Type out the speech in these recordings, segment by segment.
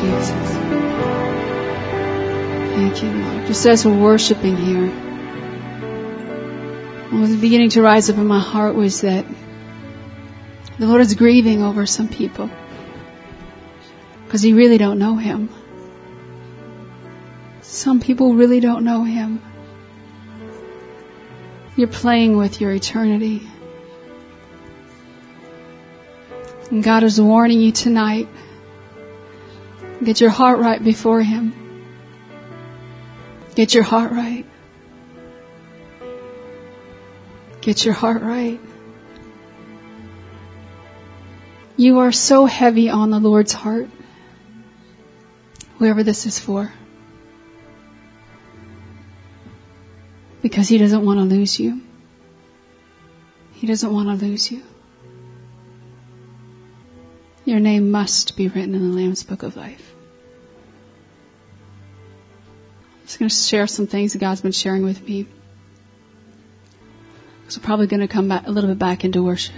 Jesus. Thank you, Lord. Just as we're worshiping here, what was beginning to rise up in my heart was that the Lord is grieving over some people because you really don't know Him. Some people really don't know Him. You're playing with your eternity. And God is warning you tonight. Get your heart right before Him. Get your heart right. Get your heart right. You are so heavy on the Lord's heart. Whoever this is for. Because He doesn't want to lose you. He doesn't want to lose you. Your name must be written in the Lamb's Book of Life. I'm just going to share some things that God's been sharing with me. So we're probably going to come back a little bit back into worship.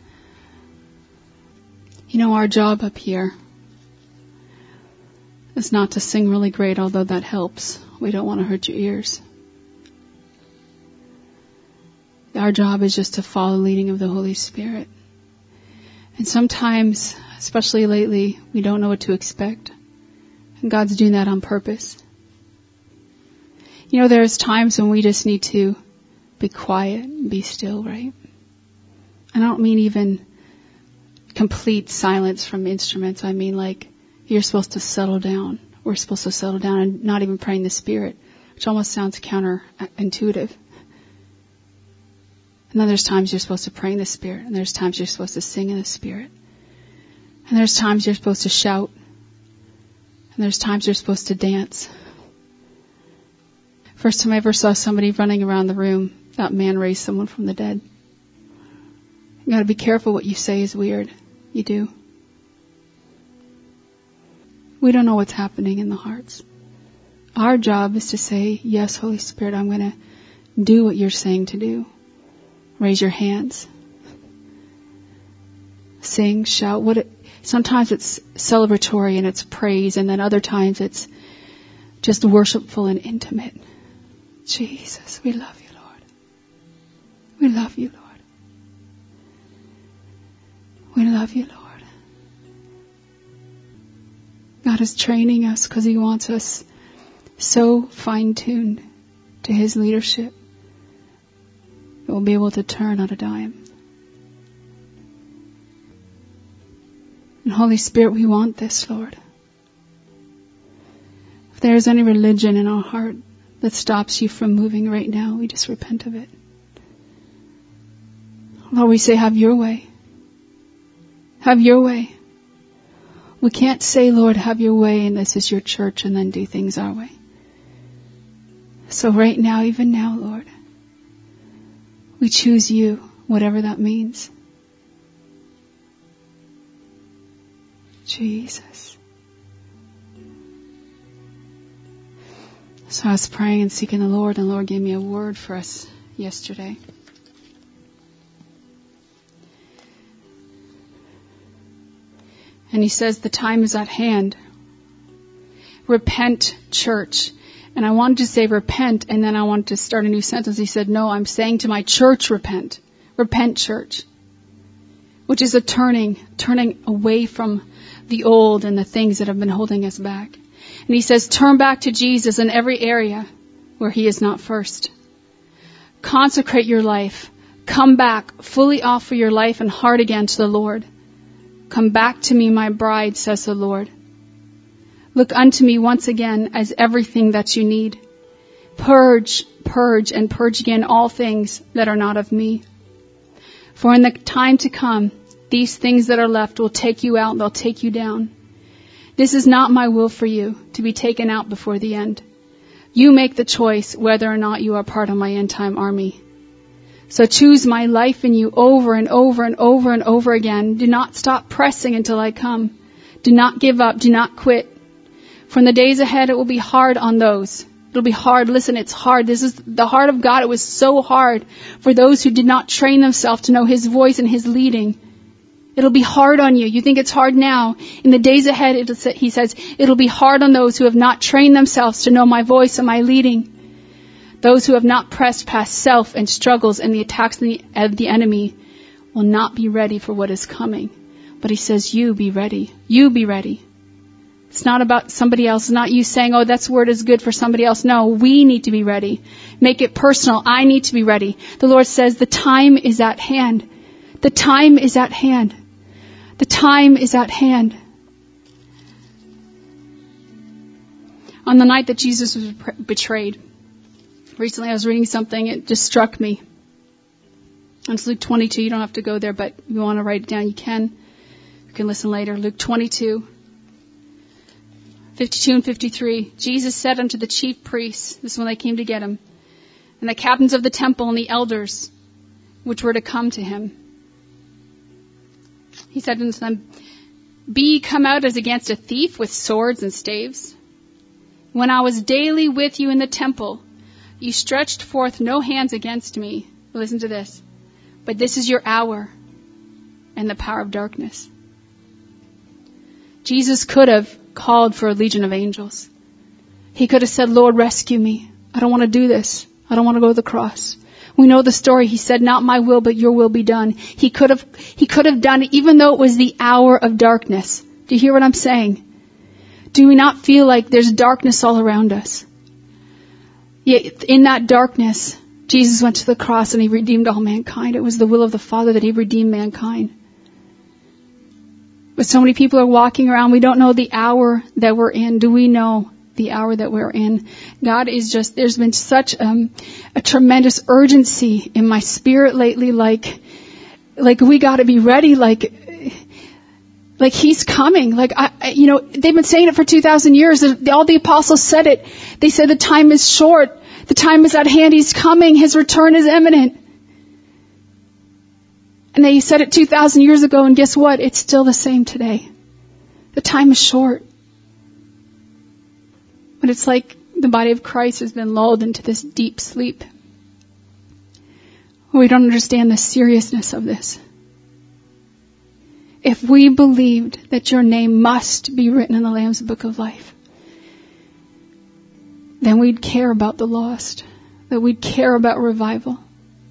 You know, our job up here is not to sing really great, although that helps. We don't want to hurt your ears. Our job is just to follow the leading of the Holy Spirit. And sometimes, especially lately, we don't know what to expect. And God's doing that on purpose. You know, there's times when we just need to be quiet and be still, right? I don't mean even complete silence from instruments. I mean like you're supposed to settle down. We're supposed to settle down and not even pray in the Spirit, which almost sounds counterintuitive. And then there's times you're supposed to pray in the Spirit, and there's times you're supposed to sing in the Spirit. And there's times you're supposed to shout, and there's times you're supposed to dance. First time I ever saw somebody running around the room, that man raised someone from the dead. You got to be careful what you say is weird. You do. We don't know what's happening in the hearts. Our job is to say, yes, Holy Spirit, I'm going to do what you're saying to do. Raise your hands. Sing, shout. Sometimes it's celebratory and it's praise, and then other times it's just worshipful and intimate. Jesus, we love you, Lord. We love you, Lord. We love you, Lord. God is training us because He wants us so fine-tuned to His leadership that we'll be able to turn on a dime. And Holy Spirit, we want this, Lord. If there is any religion in our heart that stops you from moving right now, we just repent of it. Lord, we say, have your way. Have your way. We can't say, Lord, have your way, and this is your church, and then do things our way. So right now, even now, Lord, we choose you, whatever that means. Jesus. So I was praying and seeking the Lord, and the Lord gave me a word for us yesterday. And He says, the time is at hand. Repent, church. And I wanted to say repent, and then I wanted to start a new sentence. He said, no, I'm saying to my church, repent. Repent, church. Which is a turning away from the old and the things that have been holding us back. And He says, turn back to Jesus in every area where He is not first. Consecrate your life. Come back. Fully offer your life and heart again to the Lord. Come back to me, my bride, says the Lord. Look unto me once again as everything that you need. Purge, purge, and purge again all things that are not of me. For in the time to come, these things that are left will take you out, they'll take you down. This is not my will for you, to be taken out before the end. You make the choice whether or not you are part of my end time army. So choose my life in you over and over and over and over again. Do not stop pressing until I come. Do not give up. Do not quit. For in the days ahead, it will be hard on those. It'll be hard. Listen, it's hard. This is the heart of God. It was so hard for those who did not train themselves to know His voice and His leading It'll be hard on you. You think it's hard now. In the days ahead, he says, it'll be hard on those who have not trained themselves to know my voice and my leading. Those who have not pressed past self and struggles and the attacks of the enemy will not be ready for what is coming. But he says, you be ready. You be ready. It's not about somebody else. It's not you saying, oh, that word is good for somebody else. No, we need to be ready. Make it personal. I need to be ready. The Lord says the time is at hand. The time is at hand. The time is at hand. On the night that Jesus was betrayed, recently I was reading something. It just struck me. It's Luke 22. You don't have to go there, but if you want to write it down, you can. You can listen later. Luke 22. 52 and 53. Jesus said unto the chief priests, this is when they came to get him, and the captains of the temple and the elders, which were to come to him. He said unto them, be ye come out as against a thief with swords and staves? When I was daily with you in the temple, you stretched forth no hands against me. Listen to this. But this is your hour and the power of darkness. Jesus could have called for a legion of angels. He could have said, Lord, rescue me. I don't want to do this. I don't want to go to the cross. We know the story. He said, not my will, but your will be done. He could have done it even though it was the hour of darkness. Do you hear what I'm saying? Do we not feel like there's darkness all around us? Yet in that darkness, Jesus went to the cross and he redeemed all mankind. It was the will of the Father that he redeemed mankind. But so many people are walking around. We don't know the hour that we're in. Do we know the hour that we're in? God is just, there's been such a tremendous urgency in my spirit lately. Like we got to be ready. Like he's coming. They've been saying it for 2,000 years. All the apostles said it. They said the time is short. The time is at hand. He's coming. His return is imminent. And they said it 2,000 years ago, and guess what? It's still the same today. The time is short. But it's like the body of Christ has been lulled into this deep sleep. We don't understand the seriousness of this. If we believed that your name must be written in the Lamb's Book of Life, then we'd care about the lost, that we'd care about revival.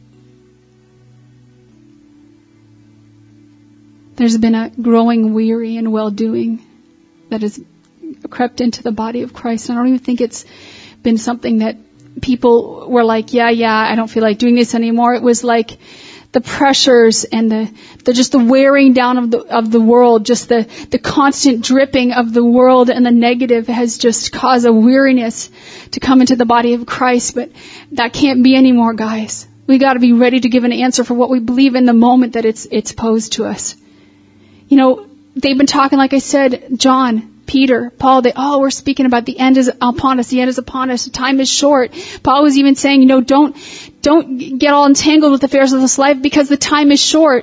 There's been a growing weary and well-doing that has crept into the body of Christ. I don't even think it's been something that people were like, yeah, I don't feel like doing this anymore. It was like the pressures and the wearing down of the world, just the constant dripping of the world and the negative has just caused a weariness to come into the body of Christ. But that can't be anymore, guys. We got to be ready to give an answer for what we believe in the moment that it's posed to us. They've been talking, like I said, John, Peter, Paul, we're speaking about the end is upon us. The end is upon us. The time is short. Paul was even saying, don't get all entangled with the affairs of this life because the time is short.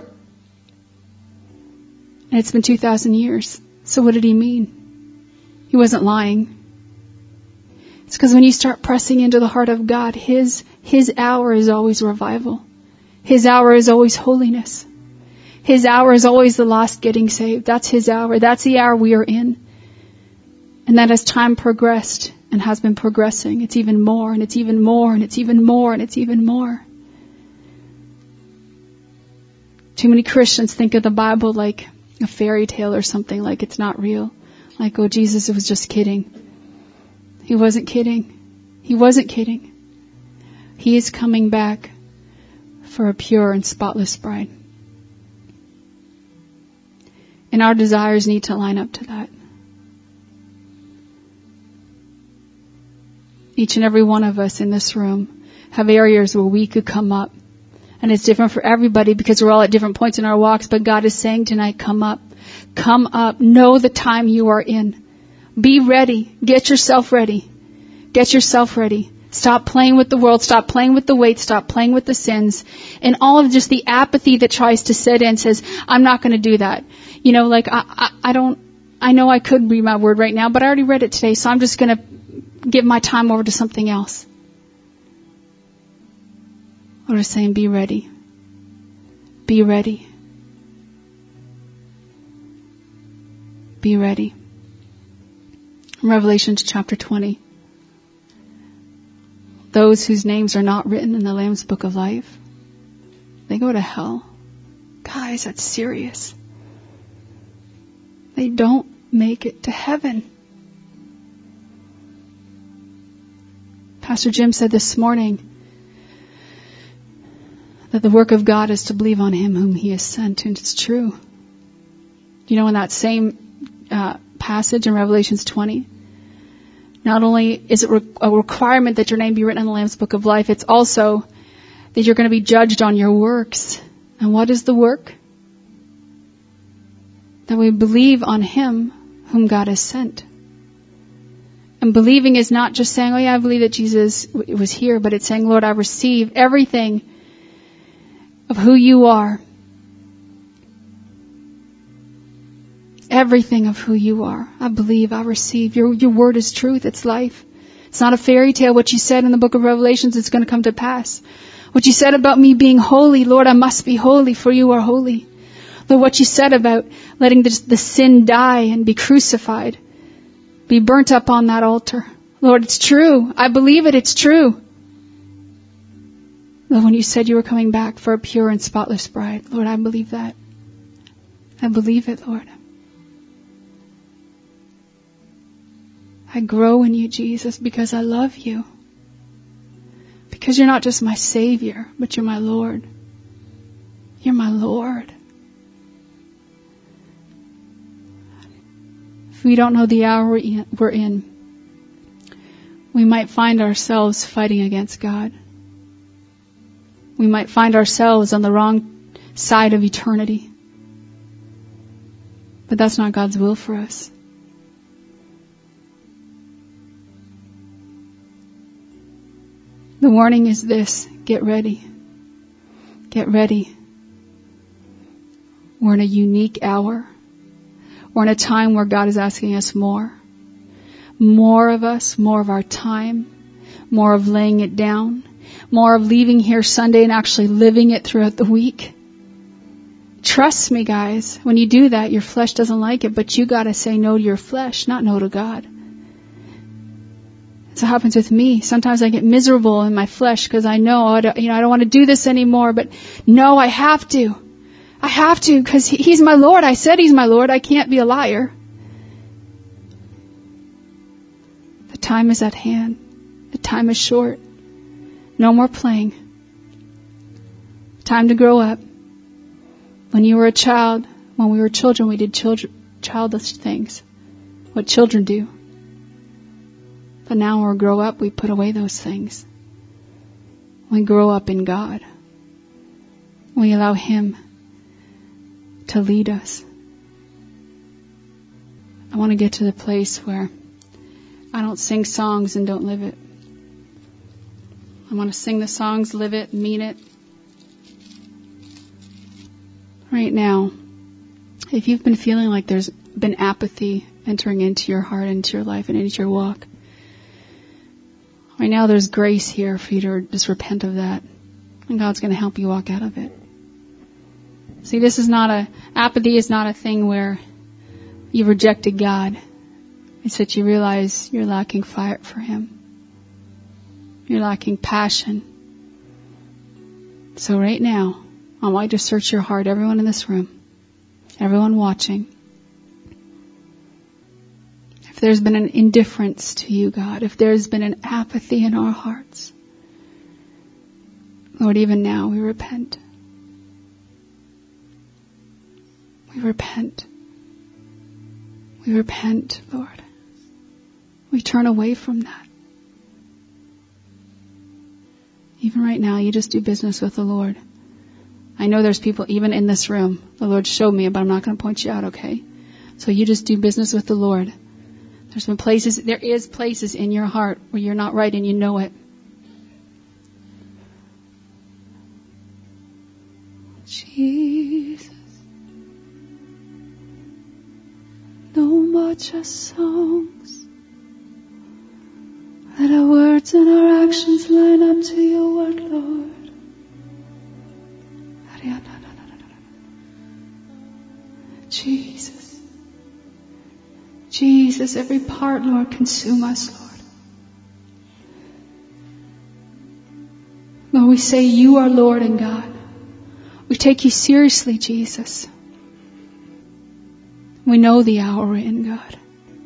And it's been 2,000 years. So what did he mean? He wasn't lying. It's because when you start pressing into the heart of God, His hour is always revival. His hour is always holiness. His hour is always the lost getting saved. That's His hour. That's the hour we are in. And that as time progressed and has been progressing, it's even more and it's even more and it's even more and it's even more. Too many Christians think of the Bible like a fairy tale or something, like it's not real. Like, oh, Jesus was just kidding. He wasn't kidding. He wasn't kidding. He is coming back for a pure and spotless bride. And our desires need to line up to that. Each and every one of us in this room have areas where we could come up. And it's different for everybody because we're all at different points in our walks. But God is saying tonight, come up. Come up. Know the time you are in. Be ready. Get yourself ready. Get yourself ready. Stop playing with the world. Stop playing with the weight. Stop playing with the sins. And all of just the apathy that tries to set in says, I'm not going to do that. I know I could read my word right now, but I already read it today. So I'm just going to give my time over to something else. I'm just saying, be ready. Be ready. Be ready. Revelation chapter 20. Those whose names are not written in the Lamb's Book of Life, they go to hell. Guys, that's serious. They don't make it to heaven. Pastor Jim said this morning that the work of God is to believe on Him whom He has sent, and it's true. You know, in that same passage in Revelation 20, not only is it a requirement that your name be written in the Lamb's Book of Life, it's also that you're going to be judged on your works. And what is the work? That we believe on Him whom God has sent. And believing is not just saying, oh yeah, I believe that Jesus was here, but it's saying, Lord, I receive everything of who you are. Everything of who you are. I believe, I receive. Your word is truth. It's life. It's not a fairy tale. What you said in the book of Revelations, it's going to come to pass. What you said about me being holy, Lord, I must be holy, for you are holy. Lord, what you said about letting the sin die and be crucified, be burnt up on that altar. Lord, it's true. I believe it. It's true. Lord, when you said you were coming back for a pure and spotless bride, Lord, I believe that. I believe it, Lord. I grow in you, Jesus, because I love you. Because you're not just my Savior, but you're my Lord. You're my Lord. If we don't know the hour we're in, we might find ourselves fighting against God. We might find ourselves on the wrong side of eternity. But that's not God's will for us. The warning is this: get ready. Get ready. We're in a unique hour. We're in a time where God is asking us more. More of us, more of our time, more of laying it down, more of leaving here Sunday and actually living it throughout the week. Trust me, guys, when you do that, your flesh doesn't like it, but you got to say no to your flesh, not no to God. So it happens with me. Sometimes I get miserable in my flesh because I know, I don't want to do this anymore, but no, I have to. I have to because He's my Lord. I said He's my Lord. I can't be a liar. The time is at hand. The time is short. No more playing. Time to grow up. When you were a child, when we were children, we did childish things. What children do. But now when we grow up, we put away those things. We grow up in God. We allow Him to lead us. I want to get to the place where I don't sing songs and don't live it. I want to sing the songs, live it, mean it. Right now, if you've been feeling like there's been apathy entering into your heart, into your life, and into your walk, right now there's grace here for you to just repent of that. And God's going to help you walk out of it. See, apathy is not a thing where you rejected God. It's that you realize you're lacking fire for Him. You're lacking passion. So right now, I want you to search your heart, everyone in this room, everyone watching. If there's been an indifference to you, God, if there's been an apathy in our hearts, Lord, even now we repent. We repent. We repent, Lord. We turn away from that. Even right now, you just do business with the Lord. I know there's people even in this room. The Lord showed me, but I'm not going to point you out, okay? So you just do business with the Lord. There is places in your heart where you're not right and you know it. Jesus. No more just songs. Let our words and our actions line up to your word, Lord. Jesus. Jesus, every part, Lord, consume us, Lord. Lord, we say you are Lord and God. We take you seriously, Jesus. We know the hour we're in, God.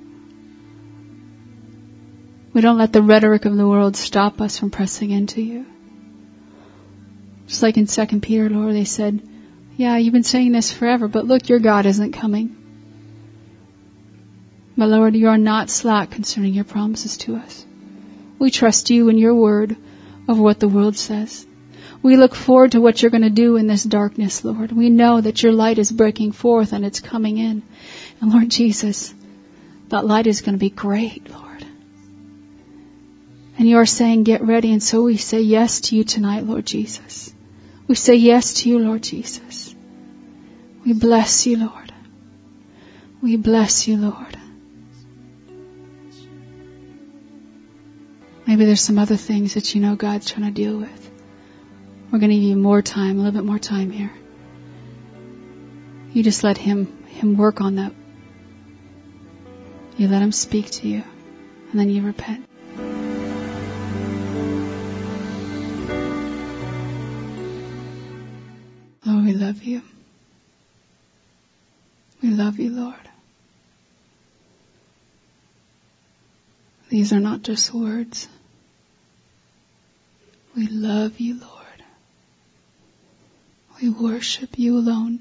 We don't let the rhetoric of the world stop us from pressing into you. Just like in 2 Peter, Lord, they said, yeah, you've been saying this forever, but look, your God isn't coming. But Lord, you are not slack concerning your promises to us. We trust you and your word over what the world says. We look forward to what you're going to do in this darkness, Lord. We know that your light is breaking forth and it's coming in. And Lord Jesus, that light is going to be great, Lord. And you are saying, get ready. And so we say yes to you tonight, Lord Jesus. We say yes to you, Lord Jesus. We bless you, Lord. We bless you, Lord. Maybe there's some other things that you know God's trying to deal with. We're going to give you more time, a little bit more time here. You just let him work on that. You let him speak to you, and then you repent. Oh, we love you. We love you, Lord. These are not just words. We love you, Lord. We worship you alone.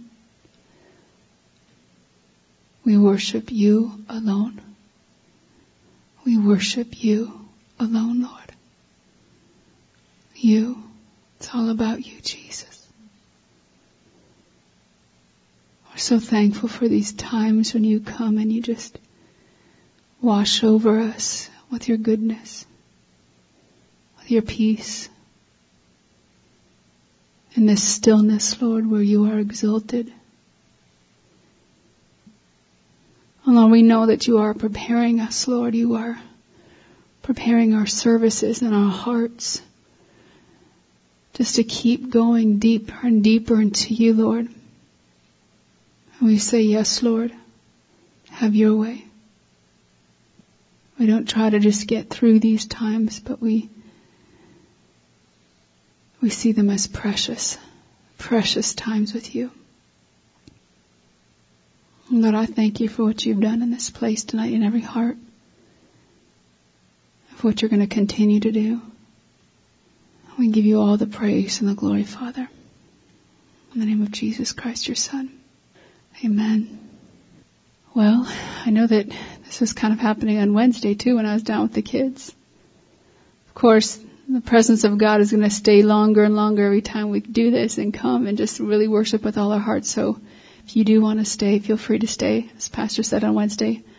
We worship you alone. We worship you alone, Lord. You. It's all about you, Jesus. We're so thankful for these times when you come and you just wash over us with your goodness, with your peace. In this stillness, Lord, where you are exalted. And Lord, we know that you are preparing us, Lord. You are preparing our services and our hearts just to keep going deeper and deeper into you, Lord. And we say, yes, Lord, have your way. We don't try to just get through these times, but we see them as precious, precious times with you. Lord, I thank you for what you've done in this place tonight in every heart, for what you're going to continue to do. We give you all the praise and the glory, Father. In the name of Jesus Christ, your Son. Amen. Well, I know that this was kind of happening on Wednesday too when I was down with the kids. Of course, the presence of God is going to stay longer and longer every time we do this and come and just really worship with all our hearts. So if you do want to stay, feel free to stay. As Pastor said on Wednesday,